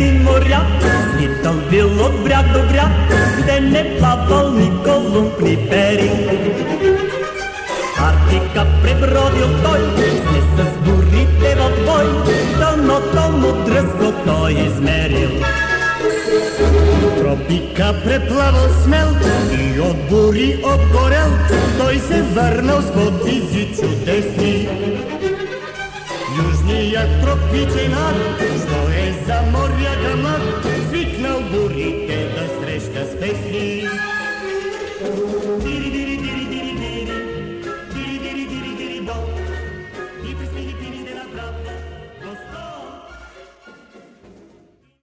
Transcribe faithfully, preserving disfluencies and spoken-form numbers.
един моряк, скитал бил от бряг до бряг, где не плавал ни Колумб, ни Беринг. Арктика пребродил той, се с бурите в бой, дъното му дръзко той измерил. Тропика преплавал смел и от бури обгорел, той се върнал с подвизи чудесни. Южният тропичен ад, що е за моря гамак, свикнал бурите да среща с песни.